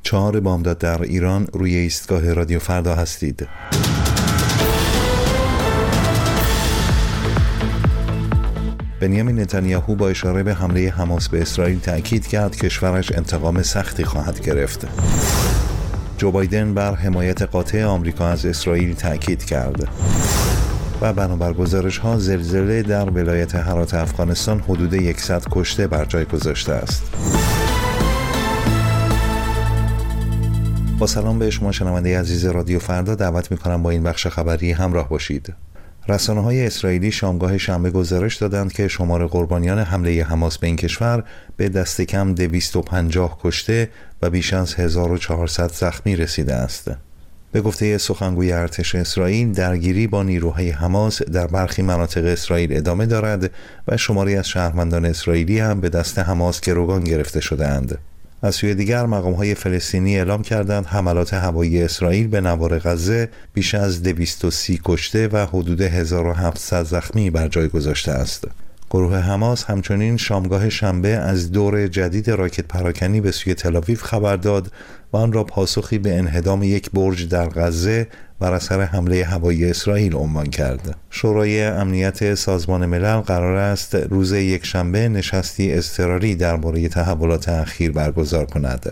4 بامداد در ایران، روی ایستگاه رادیو فردا هستید. بنیامین نتانیاهو با اشاره به حمله حماس به اسرائیل تأکید کرد کشورش انتقام سختی خواهد گرفت. جو بایدن بر حمایت قاطع آمریکا از اسرائیل تأکید کرد. و بنابر گزارش‌ها زلزله در ولایت هرات افغانستان حدود 100 کشته بر جای گذاشته است. با سلام به شما شنونده عزیز رادیو فردا، دعوت می‌کنم با این بخش خبری همراه باشید. رسانه‌های اسرائیلی شامگاه شنبه گزارش دادند که شمار قربانیان حمله حماس به این کشور به دست کم 250 کشته و بیش از 1400 زخمی رسیده است. به گفته سخنگوی ارتش اسرائیل، درگیری با نیروهای حماس در برخی مناطق اسرائیل ادامه دارد و شماری از شهروندان اسرائیلی هم به دست حماس گروگان گرفته شده‌اند. از سوی دیگر مقام‌های فلسطینی اعلام کردند حملات هوایی اسرائیل به نوار غزه بیش از 230 کشته و حدود 1700 زخمی بر جای گذاشته است. گروه حماس همچنین شامگاه شنبه از دور جدید راکت پراکنی به سوی تل‌آویو خبر داد و آن را پاسخی به انهدام یک برج در غزه بر اثر حمله هوایی اسرائیل عنوان کرد. شورای امنیت سازمان ملل قرار است روز یکشنبه نشستی اضطراری درباره تحولات اخیر برگزار کند.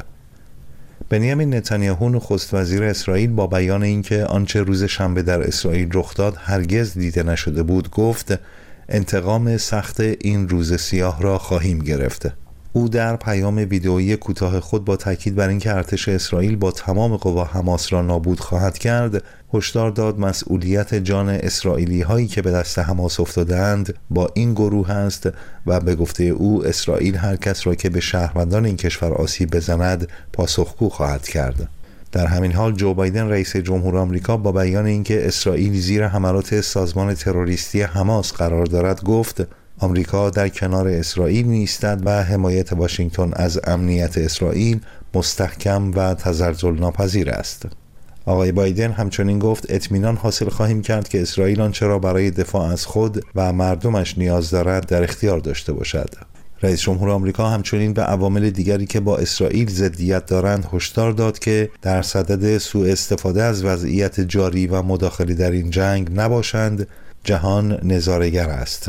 بنیامین نتانیاهو نخست وزیر اسرائیل با بیان اینکه آنچه روز شنبه در اسرائیل رخ داد هرگز دیده نشده بود، گفت انتقام سخت این روز سیاه را خواهیم گرفت. او در پیام ویدئویی کوتاه خود با تاکید بر اینکه ارتش اسرائیل با تمام قوا حماس را نابود خواهد کرد، هشدار داد مسئولیت جان اسرائیلی هایی که به دست حماس افتاده‌اند با این گروه است و به گفته او اسرائیل هر کس را که به شهروندان این کشور آسیب بزند پاسخگو خواهد کرد. در همین حال جو بایدن رئیس جمهور آمریکا با بیان اینکه اسرائیل زیر حملات سازمان تروریستی حماس قرار دارد گفت آمریکا در کنار اسرائیل می‌ایستد و حمایت واشنگتن از امنیت اسرائیل مستحکم و تزلزل ناپذیر است. آقای بایدن همچنین گفت اطمینان حاصل خواهیم کرد که اسرائیل آنچه را برای دفاع از خود و مردمش نیاز دارد در اختیار داشته باشد. رئیس جمهور آمریکا همچنین به عوامل دیگری که با اسرائیل ضدیت دارند هشدار داد که در صدد سوء استفاده از وضعیت جاری و مداخله در این جنگ نباشند. جهان نظاره‌گر است.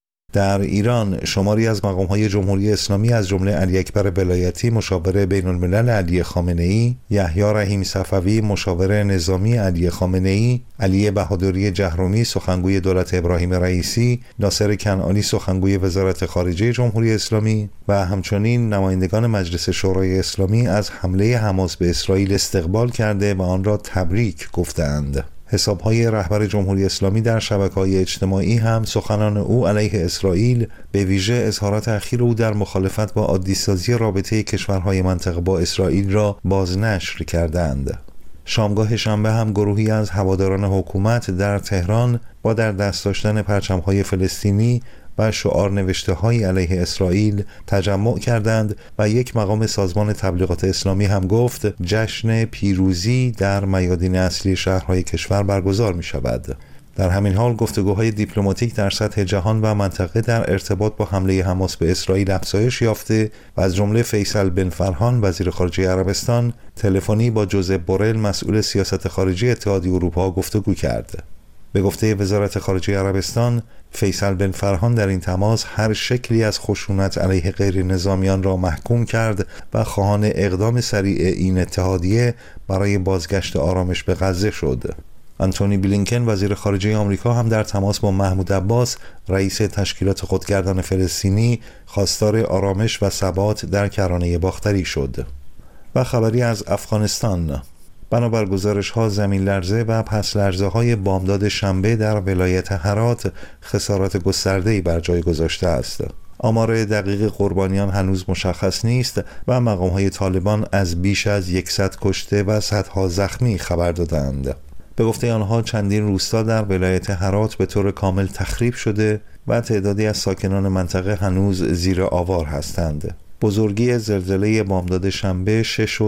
در ایران شماری از مقام‌های جمهوری اسلامی از جمله علی اکبر ولایتی مشاور بین الملل علی خامنه‌ای، یحیی رحیم صفوی مشاور نظامی علی خامنه‌ای، علی بهادری جهرومی سخنگوی دولت ابراهیم رئیسی، ناصر کنعانی سخنگوی وزارت خارجه جمهوری اسلامی و همچنین نمایندگان مجلس شورای اسلامی از حمله حماس به اسرائیل استقبال کرده و آن را تبریک گفتند. حساب‌های رهبر جمهوری اسلامی در شبکه‌های اجتماعی هم سخنان او علیه اسرائیل، به ویژه اظهارات اخیر او در مخالفت با عادی‌سازی رابطه کشورهای منطقه با اسرائیل را بازنشر کردند. شامگاه شنبه هم گروهی از هواداران حکومت در تهران با در دست داشتن پرچم‌های فلسطینی و شعار نوشته‌های علیه اسرائیل تجمع کردند و یک مقام سازمان تبلیغات اسلامی هم گفت جشن پیروزی در میادین اصلی شهرهای کشور برگزار می‌شود. در همین حال گفتگوهای دیپلماتیک در سطح جهان و منطقه در ارتباط با حمله حماس به اسرائیل افزایش یافته و از جمله فیصل بن فرحان وزیر خارجه عربستان تلفنی با جوزپ بورل مسئول سیاست خارجی اتحادیه اروپا گفتگو کرد. به گفته وزارت خارجه عربستان، فیصل بن فرحان در این تماس هر شکلی از خشونت علیه غیر نظامیان را محکوم کرد و خواهان اقدام سریع این اتحادیه برای بازگشت آرامش به غزه شد. آنتونی بلینکن وزیر خارجه آمریکا هم در تماس با محمود عباس رئیس تشکیلات خودگردان فلسطینی خواستار آرامش و ثبات در کرانه باختری شد. و خبری از افغانستان. بنابر گزارش‌ها زمین لرزه و پس لرزه های بامداد شنبه در ولایت هرات خسارات گسترده‌ای بر جای گذاشته است. آمار دقیق قربانیان هنوز مشخص نیست و مقام‌های طالبان از بیش از 100 کشته و صدها زخمی خبر دادند. به گفته آنها چندین روستا در ولایت هرات به طور کامل تخریب شده و تعدادی از ساکنان منطقه هنوز زیر آوار هستند. بزرگی زلزله بامداد شنبه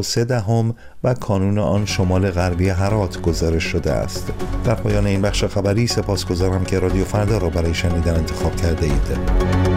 6.3 و کانون آن شمال غربی هرات گزارش شده است. در پایان این بخش خبری سپاسگزارم که رادیو فردا را برای شنیدن انتخاب کرده اید.